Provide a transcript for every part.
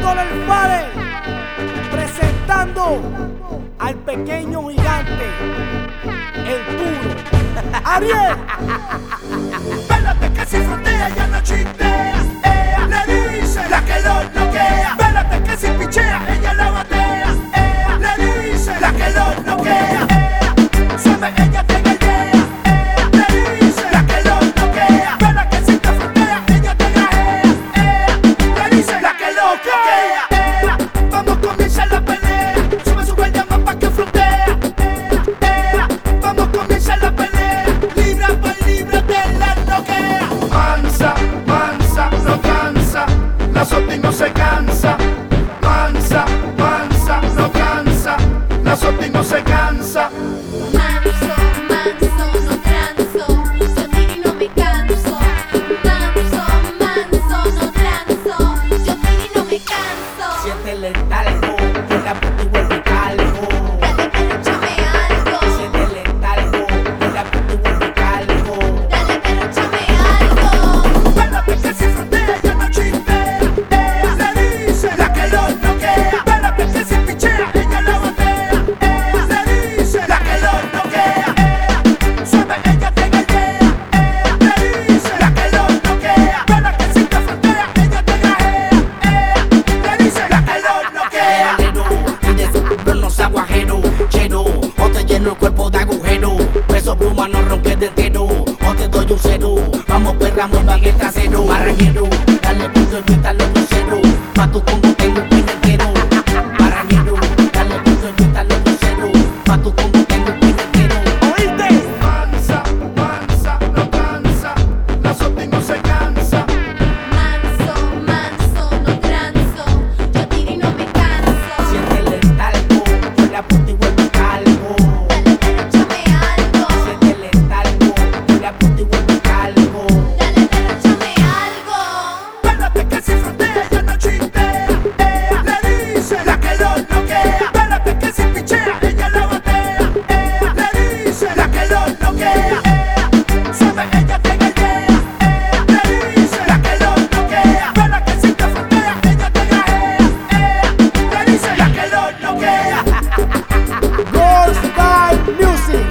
Héctor el Padre, presentando al pequeño gigante, el puro Ariel. Vélate que si frontea ya no chistea, le dice la que lo noquea. Vélate que si pichea ella la batea, le dice la que lo noquea. Sabe ella tiene idea, le dice la que lo noquea. Vela que si te frontea ella te gajea, le dice la que lo noquea. Vamos comienza la pelea, sube su guardia más pa' que frontea. Vamos comienza la pelea, libra por libra te la noquea. Mansa, mansa, no cansa, la Soti no se cansa. Mansa, mansa, no cansa, la Soti no se cansa. Manso, manso, no transo, yo tiro y no me canso. Manso, manso, no transo, yo tiro y no me canso. Siéntele el talco, que la puta y vuelve calvo. Dale pero échame algo, Siéntele el talco, que la puta y vuelve calvo. dale pero échame algo. Vélate que si frontea ya no chistea, le dice la que lo noquea. Vélate que si pichea ella la batea, le dice la que lo noquea. Sabe ella tiene idea, le dice la que lo noquea. Vela que si te frontea ella te gajea, le dice la que lo noquea. Y de su no se aguajero, chero, o te lleno el cuerpo de agujero. Peso pluma no ronques de entero, o te doy un cero. Vamos perra, muevan el trasero. Marrañero, dale punto y quítalo crucero. Pa' tu combo tengo un pin entero. Marrañero, dale punto y quítalo crucero. Pa' tu combo tengo un pin entero. ¿Oíste? Mansa, mansa, no cansa, la Soti no se cansa. Manso, manso, no transo, yo tiro y no me canso. Siéntele el talco, que la puta y vuelve calvo. Dale pero échame algo, Siéntele el talco, que la puta y vuelve calvo. dale pero échame algo. Vélate que si frontea ya no chistea, le dice la que lo noquea. Vélate que si pichea ella la batea, le dice la que lo noquea. Sabe ella tiene idea, le dice la que lo noquea. Vela que si te frontea ella te gajea, le dice la que lo noquea. Gold Style Music,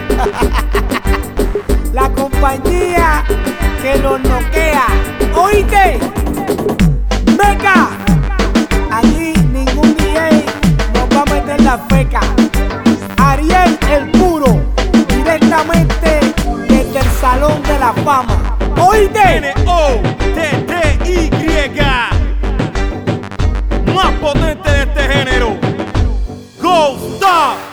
la compañía que los noquea. ¿Oíste? Meca, allí ningún DJ nos va a meter la feca. Ariel el puro, directamente desde el Salón de la Fama. ¿Oíste? N-O-T-T-Y, más potente de este género, Gold Star.